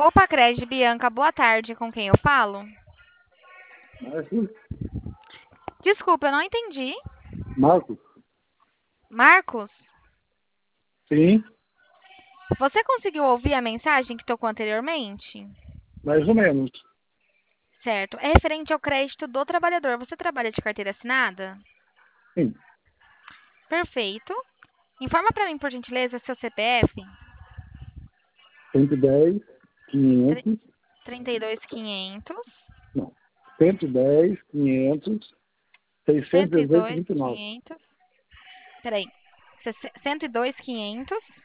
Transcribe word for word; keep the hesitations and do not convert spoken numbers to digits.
Poupa Crédito, Bianca, boa tarde. Com quem eu falo? Marcos? Desculpa, eu não entendi. Marcos? Marcos, Sim, você conseguiu ouvir a mensagem que tocou anteriormente? mais ou menos. Certo. É referente ao crédito do trabalhador. Você trabalha de carteira assinada? Sim, Perfeito. Informa para mim, por gentileza, seu C P F. cento e dez, Tre- quinhentos, trinta e dois mil e quinhentos. não, cento e dez, quinhentos, seiscentos e dezoito, cento e dois mil vinte e e nove. quinhentos. Peraí. Cento e dois mil e quinhentos.